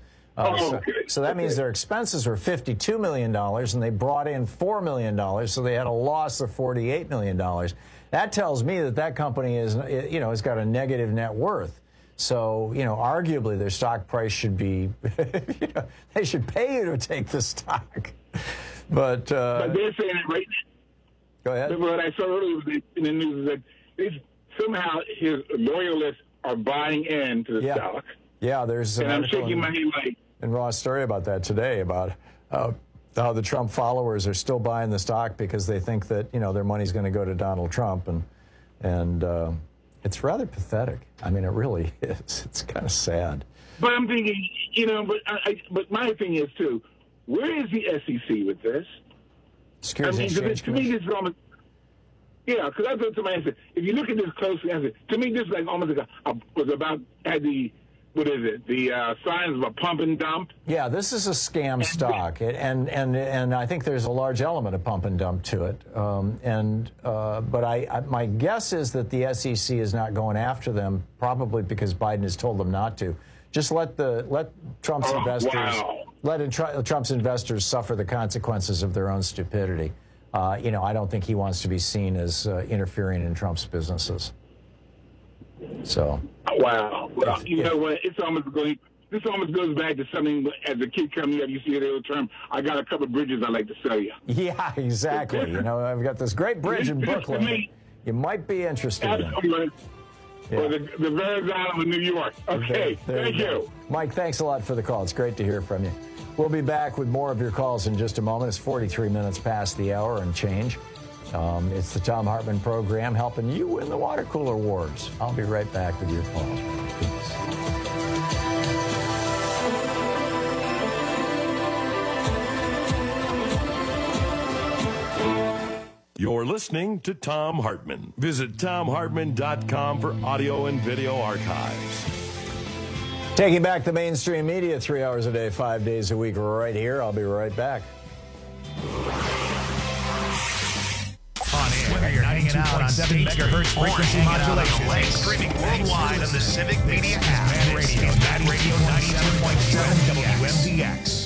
So that means their expenses were $52 million, and they brought in $4 million, so they had a loss of $48 million. That tells me that company is, has got a negative net worth. So, arguably their stock price should be, they should pay you to take the stock. But they're saying it right now. Go ahead. What I saw earlier in the news is that somehow his loyalists are buying into the stock. Yeah, there's an I'm shaking my head like. And Raw's story about that today, about how the Trump followers are still buying the stock because they think that their money's going to go to Donald Trump, and it's rather pathetic. I mean, it really is. It's kind of sad. But I'm thinking, but my thing is too, where is the SEC with this? Securities Exchange to me, this is almost. Yeah, because I thought somebody said, if you look at this closely, I said, to me, this is like almost like had the. What is it? The signs of a pump and dump? Yeah, this is a scam stock, and I think there's a large element of pump and dump to it. But my guess is that the SEC is not going after them, probably because Biden has told them not to. Just let Trump's Trump's investors suffer the consequences of their own stupidity. I don't think he wants to be seen as interfering in Trump's businesses. So. Wow. Well, you know what? This almost goes back to something as a kid coming up. You see the old term, I got a couple of bridges I'd like to sell you. Yeah, exactly. I've got this great bridge in Brooklyn. You might be interested in it. Or the Virgin Island of New York. Okay, thank you. Mike, thanks a lot for the call. It's great to hear from you. We'll be back with more of your calls in just a moment. It's 43 minutes past the hour and change. It's the Thom Hartmann program helping you win the water cooler wars. I'll be right back with your calls. Peace. You're listening to Thom Hartmann. Visit ThomHartmann.com for audio and video archives. Taking back the mainstream media 3 hours a day, 5 days a week, right here. I'll be right back. hanging out on 7 megahertz frequency modulation. Streaming worldwide on the Civic Media app. Mad Radio 97.7 WMDX.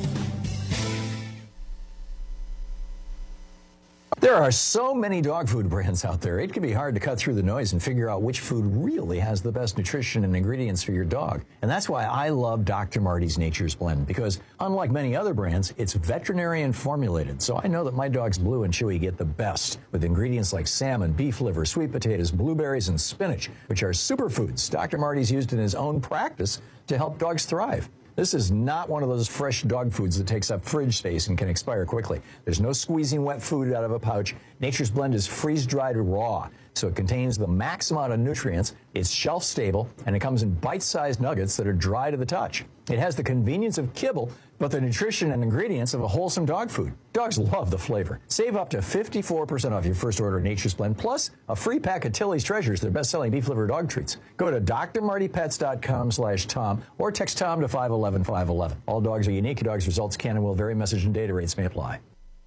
There are so many dog food brands out there, it can be hard to cut through the noise and figure out which food really has the best nutrition and ingredients for your dog. And that's why I love Dr. Marty's Nature's Blend, because unlike many other brands, it's veterinarian formulated. So I know that my dogs Blue and Chewy get the best with ingredients like salmon, beef liver, sweet potatoes, blueberries, and spinach, which are superfoods Dr. Marty's used in his own practice to help dogs thrive. This is not one of those fresh dog foods that takes up fridge space and can expire quickly. There's no squeezing wet food out of a pouch. Nature's Blend is freeze-dried raw, so it contains the max amount of nutrients, it's shelf-stable, and it comes in bite-sized nuggets that are dry to the touch. It has the convenience of kibble, but the nutrition and ingredients of a wholesome dog food. Dogs love the flavor. Save up to 54% off your first order of Nature's Blend, plus a free pack of Tilly's Treasures, their best-selling beef liver dog treats. Go to drmartypets.com/Tom or text Tom to 511-511. All dogs are unique. Your dog's results can and will vary. Message and data rates may apply.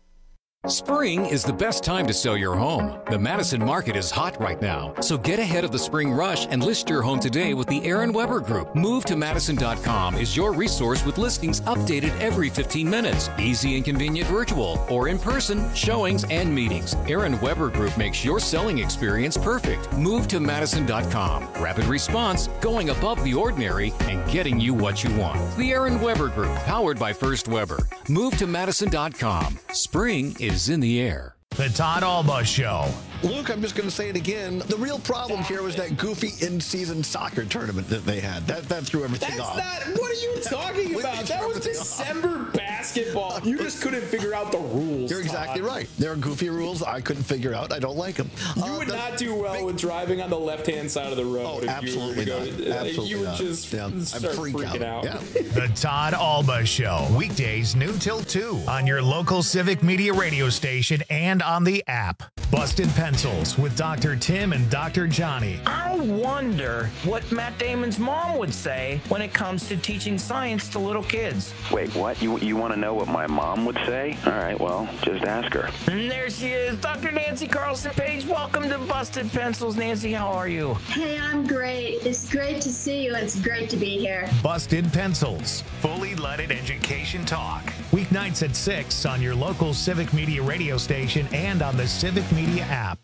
Spring is the best time to sell your home. The Madison market is hot right now, so get ahead of the spring rush and list your home today with the Aaron Weber Group. MoveToMadison.com is your resource with listings updated every 15 minutes. Easy and convenient virtual or in-person showings and meetings. Aaron Weber Group makes your selling experience perfect. MoveToMadison.com. Rapid response, going above the ordinary, and getting you what you want. The Aaron Weber Group, powered by First Weber. MoveToMadison.com. Spring is in the air. The Todd Alba Show. Luke, I'm just going to say it again. The real problem here was that goofy in-season soccer tournament that they had. That threw everything off. What are you talking about? That was December basketball. You just couldn't figure out the rules. You're exactly right. There are goofy rules I couldn't figure out. I don't like them. You would not do well with driving on the left-hand side of the road. Oh, absolutely not. Absolutely you would not. just start freaking out. Yeah. The Todd Alba Show. Weekdays noon till 2 on your local Civic Media radio station and on the app. Busted Pencils with Dr. Tim and Dr. Johnny. I wonder what Matt Damon's mom would say when it comes to teaching science to little kids. Wait, what? You want to know what my mom would say? All right, well, just ask her. And there she is, Dr. Nancy Carlson Page. Welcome to Busted Pencils. Nancy, how are you? Hey, I'm great. It's great to see you, and it's great to be here. Busted Pencils. Fully loaded education talk. Weeknights at 6 on your local Civic Media radio station and on the Civic Media app.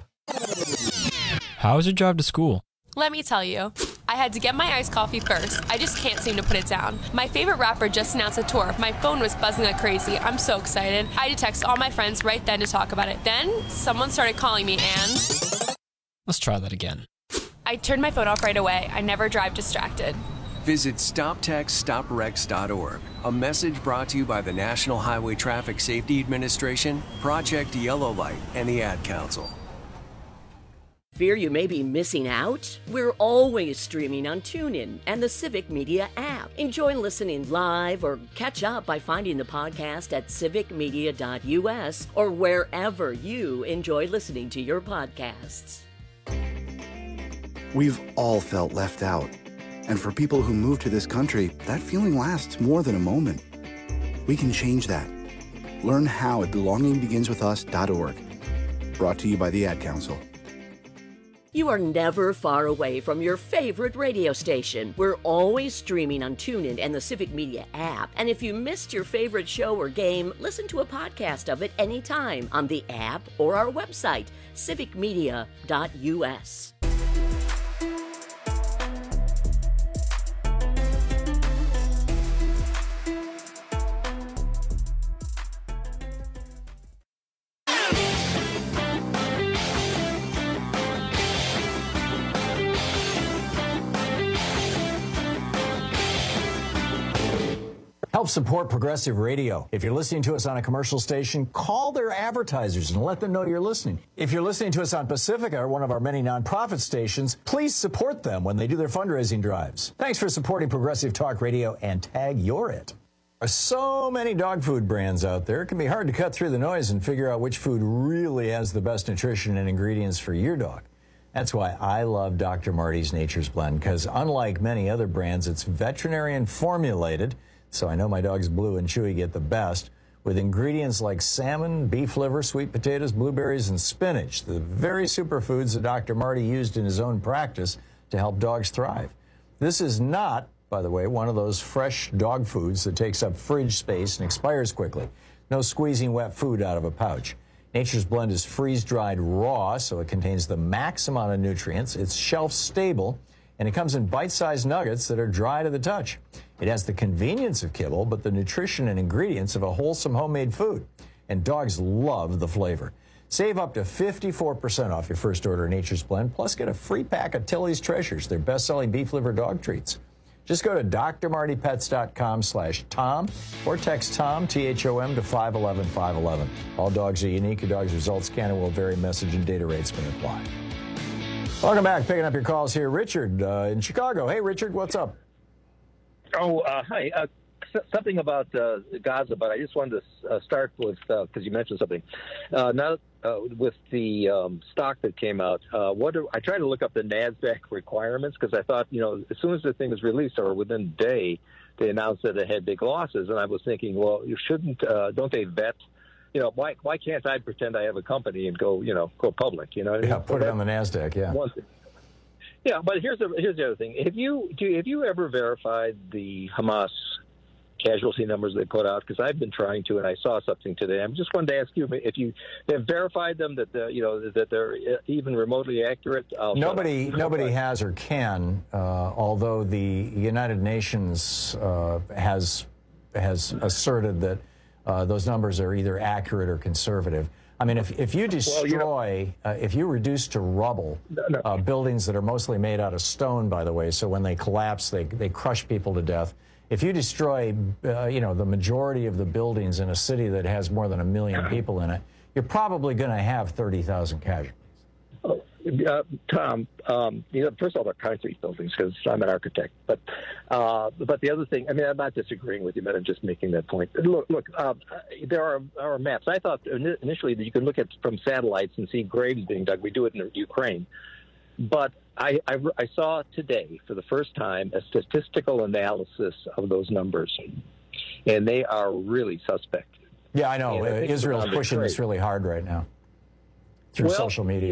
How was your drive to school? Let me tell you, I had to get my iced coffee first. I just can't seem to put it down. My favorite rapper just announced a tour. My phone was buzzing like crazy. I'm so excited. I had to text all my friends right then to talk about it. Then someone started calling me and... Let's try that again. I turned my phone off right away. I never drive distracted. Visit StopTextStopWrecks.org. A message brought to you by the National Highway Traffic Safety Administration, Project Yellow Light, and the Ad Council. Fear you may be missing out? We're always streaming on TuneIn and the Civic Media app. Enjoy listening live or catch up by finding the podcast at civicmedia.us or wherever you enjoy listening to your podcasts. We've all felt left out. And for people who move to this country, that feeling lasts more than a moment. We can change that. Learn how at belongingbeginswithus.org. Brought to you by the Ad Council. You are never far away from your favorite radio station. We're always streaming on TuneIn and the Civic Media app. And if you missed your favorite show or game, listen to a podcast of it anytime on the app or our website, civicmedia.us. Help support progressive radio. If you're listening to us on a commercial station, call their advertisers and let them know you're listening. If you're listening to us on Pacifica, one of our many nonprofit stations, please support them when they do their fundraising drives. Thanks for supporting progressive talk radio and tag you're it. There are so many dog food brands out there, it can be hard to cut through the noise and figure out which food really has the best nutrition and ingredients for your dog. That's why I love Dr. Marty's Nature's Blend, because unlike many other brands, it's veterinarian formulated, so I know my dogs Blue and Chewy get the best, with ingredients like salmon, beef liver, sweet potatoes, blueberries, and spinach, the very superfoods that Dr. Marty used in his own practice to help dogs thrive. This is not, by the way, one of those fresh dog foods that takes up fridge space and expires quickly. No squeezing wet food out of a pouch. Nature's Blend is freeze-dried raw, so it contains the max amount of nutrients. It's shelf-stable, and it comes in bite-sized nuggets that are dry to the touch. It has the convenience of kibble, but the nutrition and ingredients of a wholesome homemade food. And dogs love the flavor. Save up to 54% off your first order of Nature's Blend, plus get a free pack of Tilly's Treasures, their best-selling beef liver dog treats. Just go to drmartypets.com/Tom or text Tom, T-H-O-M, to 511-511. All dogs are unique. Your dog's results can and will vary. Message and data rates may apply. Welcome back. Picking up your calls here. Richard in Chicago. Hey, Richard, what's up? Oh, hi. Something about Gaza, but I just wanted to start with, because you mentioned something. Now, with the stock that came out, I tried to look up the NASDAQ requirements because I thought, as soon as the thing was released or within a day, they announced that it had big losses. And I was thinking, well, you shouldn't, don't they vet? Why can't I pretend I have a company and go public? You know what I mean? Yeah, put it on the NASDAQ, yeah. Yeah, but here's the other thing. Have you ever verified the Hamas casualty numbers they put out? Because I've been trying to, and I saw something today. I just wanted to ask you if you have verified them that that they're even remotely accurate. Nobody has or can, although the United Nations has asserted that those numbers are either accurate or conservative. I mean, if you destroy, if you reduce to rubble buildings that are mostly made out of stone, by the way, so when they collapse, they crush people to death. If you destroy, the majority of the buildings in a city that has more than 1 million people in it, you're probably going to have 30,000 casualties. Tom, first of all, they're concrete buildings because I'm an architect. But the other thing, I mean, I'm not disagreeing with you, but I'm just making that point. Look, there are maps. I thought initially that you could look at from satellites and see graves being dug. We do it in Ukraine. But I saw today, for the first time, a statistical analysis of those numbers, and they are really suspect. Yeah, I know. Israel's pushing this really hard right now through social media.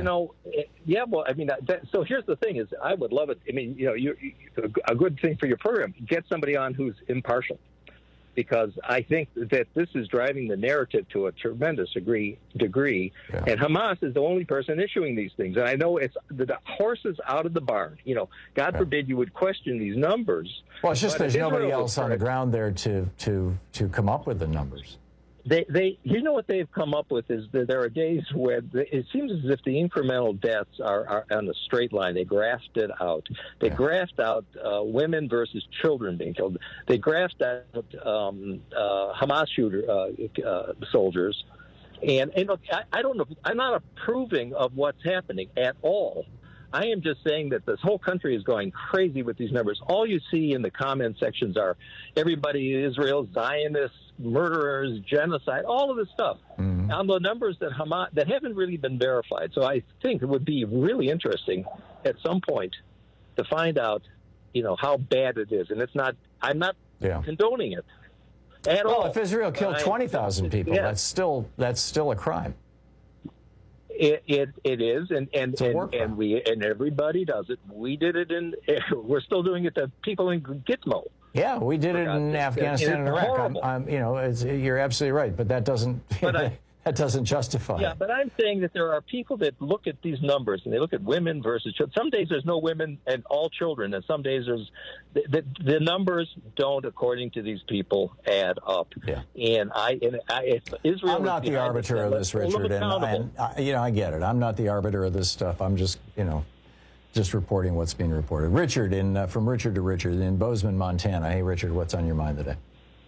So here's the thing: is I would love it. I mean, a good thing for your program, get somebody on who's impartial, because I think that this is driving the narrative to a tremendous degree. Yeah. And Hamas is the only person issuing these things. And I know it's the horse is out of the barn. God forbid you would question these numbers. Well, it's just there's nobody else on the ground there to come up with the numbers. They what they've come up with is that there are days where it seems as if the incremental deaths are on a straight line. They graphed it out. They graphed out women versus children being killed. They graphed out Hamas soldiers. And look, I don't know. I'm not approving of what's happening at all. I am just saying that this whole country is going crazy with these numbers. All you see in the comment sections are everybody, Israel, Zionists, murderers, genocide, all of this stuff. Mm-hmm. On the numbers that Hamas that haven't really been verified. So I think it would be really interesting at some point to find out, how bad it is. And it's not. I'm not condoning it at all. Well, if Israel killed 20,000 people, that's still a crime. It is, and everybody does it. We did it we're still doing it to people in Gitmo. Yeah, we did it in Afghanistan and Iraq. You're absolutely right, but that doesn't that doesn't justify. Yeah, but I'm saying that there are people that look at these numbers and they look at women versus children. Some days there's no women and all children, and some days there's the numbers don't, according to these people, add up. Yeah. And if Israel. I'm not the arbiter of this, Richard, and I get it. I'm not the arbiter of this stuff. I'm just just reporting what's being reported. Richard from Richard to Richard in Bozeman, Montana. Hey, Richard, what's on your mind today?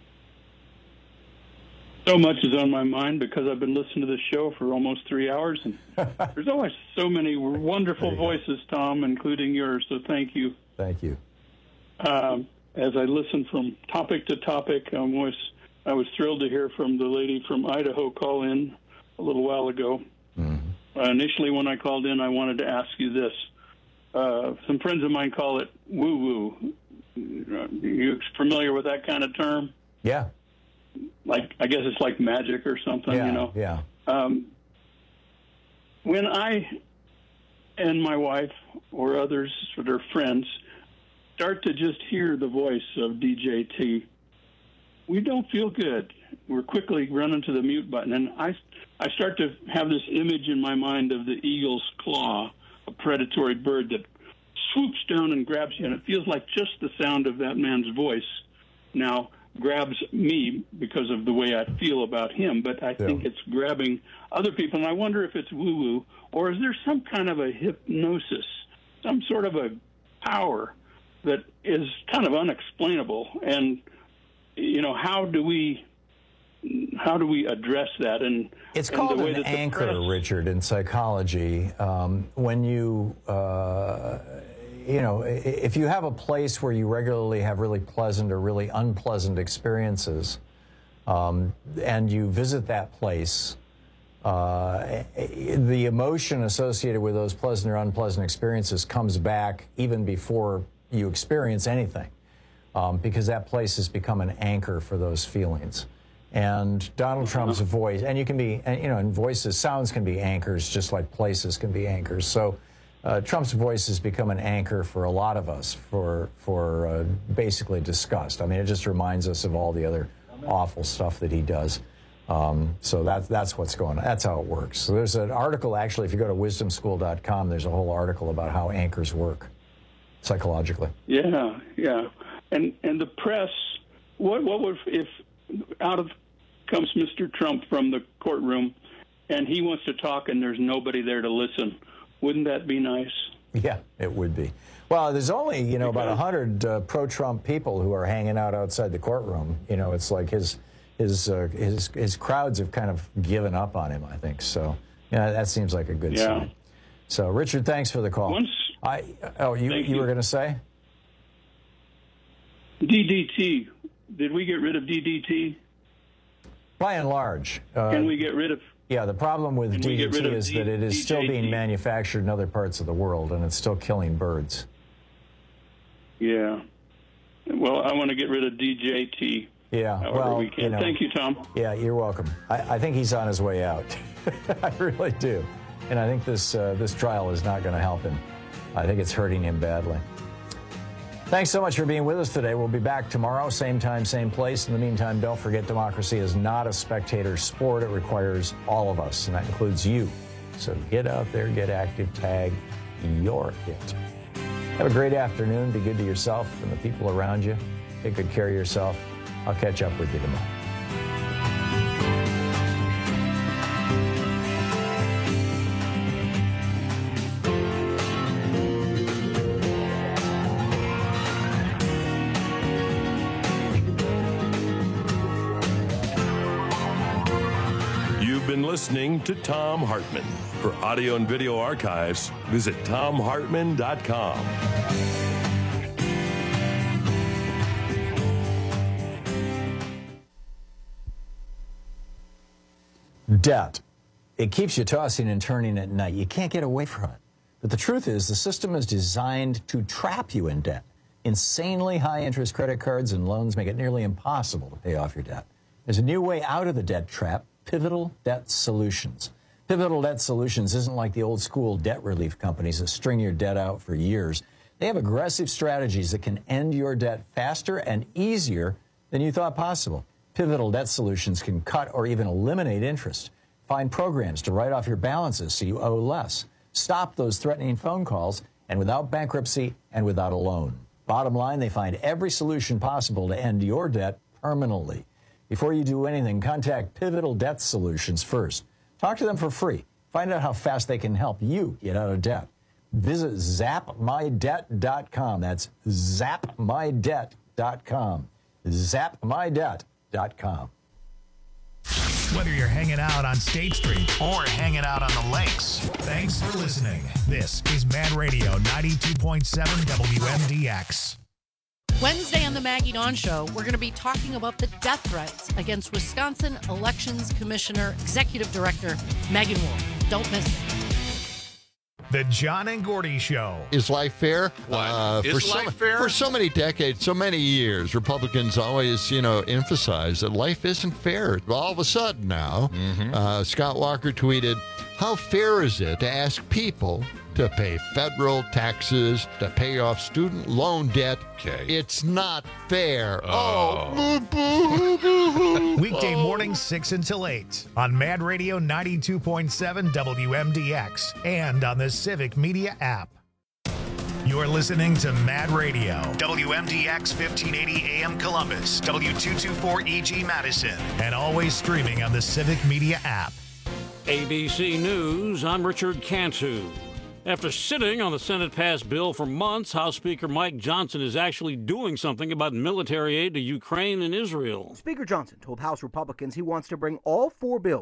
So much is on my mind because I've been listening to this show for almost 3 hours, and there's always so many wonderful voices, Tom, including yours, so thank you. Thank you. As I listen from topic to topic, I was thrilled to hear from the lady from Idaho call in a little while ago. Mm-hmm. Initially, when I called in, I wanted to ask you this. Some friends of mine call it woo-woo. Are you familiar with that kind of term? Yeah. I guess it's like magic or something, yeah, you know. Yeah. When I and my wife or others or their friends start to just hear the voice of DJT, we don't feel good. We're quickly running to the mute button, and I start to have this image in my mind of the eagle's claw, a predatory bird that swoops down and grabs you, and it feels like just the sound of that man's voice now grabs me because of the way I feel about him, but I think it's grabbing other people, and I wonder if it's woo-woo, or is there some kind of a hypnosis, some sort of a power that is kind of unexplainable, and, you know, how do we address that? And it's called an anchor, Richard, in psychology. When you, you know, if you have a place where you regularly have really pleasant or really unpleasant experiences, and you visit that place, the emotion associated with those pleasant or unpleasant experiences comes back even before you experience anything, because that place has become an anchor for those feelings. And Donald Trump's voice, and you can be, you know, and voices, sounds can be anchors, just like places can be anchors. So Trump's voice has become an anchor for a lot of us for basically disgust. I mean, it just reminds us of all the other awful stuff that he does. So that's what's going on. That's how it works. So there's an article, actually, if you go to wisdomschool.com, there's a whole article about how anchors work psychologically. Yeah, yeah. And the press, what would, if out of comes Mr. Trump from the courtroom and he wants to talk and there's nobody there to listen, wouldn't that be nice? Yeah, it would be. Well, there's only, you know, about 100 pro-Trump people who are hanging out outside the courtroom. You know, it's like his crowds have kind of given up on him, I think. So, yeah, that seems like a good sign. So, Richard, thanks for the call. You were going to say? DDT. Did we get rid of DDT? By and large. Can we get rid of... Yeah, the problem with DDT is that it is still being manufactured in other parts of the world, and it's still killing birds. Yeah. Well, I want to get rid of DJT. Yeah, well, we can. You know, thank you, Tom. Yeah, you're welcome. I think he's on his way out. I really do. And I think this trial is not going to help him. I think it's hurting him badly. Thanks so much for being with us today. We'll be back tomorrow, same time, same place. In the meantime, don't forget democracy is not a spectator sport. It requires all of us, and that includes you. So get out there, get active, tag your hit. Have a great afternoon. Be good to yourself and the people around you. Take good care of yourself. I'll catch up with you tomorrow. Listening to Thom Hartmann. For audio and video archives, visit ThomHartmann.com. Debt. It keeps you tossing and turning at night. You can't get away from it. But the truth is, the system is designed to trap you in debt. Insanely high interest credit cards and loans make it nearly impossible to pay off your debt. There's a new way out of the debt trap. Pivotal Debt Solutions. Pivotal Debt Solutions isn't like the old school debt relief companies that string your debt out for years. They have aggressive strategies that can end your debt faster and easier than you thought possible. Pivotal Debt Solutions can cut or even eliminate interest. Find programs to write off your balances so you owe less. Stop those threatening phone calls, and without bankruptcy and without a loan. Bottom line, they find every solution possible to end your debt permanently. Before you do anything, contact Pivotal Debt Solutions first. Talk to them for free. Find out how fast they can help you get out of debt. Visit zapmydebt.com. That's zapmydebt.com. zapmydebt.com. Whether you're hanging out on State Street or hanging out on the lakes, thanks for listening. This is Mad Radio 92.7 WMDX. Wednesday on the Maggie Dawn Show, we're going to be talking about the death threats against Wisconsin Elections Commissioner Executive Director Megan Wolf. Don't miss it. The John and Gordy Show. Is life fair? Is life fair? For so many decades, so many years, Republicans always, emphasize that life isn't fair. All of a sudden now, Scott Walker tweeted, "How fair is it to ask people to pay federal taxes, to pay off student loan debt? Okay. It's not fair." Weekday mornings 6 until 8 on Mad Radio 92.7 WMDX and on the Civic Media app. You're listening to Mad Radio, WMDX 1580 AM Columbus, W224EG Madison, and always streaming on the Civic Media app. ABC News, I'm Richard Cantu. After sitting on the Senate-passed bill for months, House Speaker Mike Johnson is actually doing something about military aid to Ukraine and Israel. Speaker Johnson told House Republicans he wants to bring all 4 bills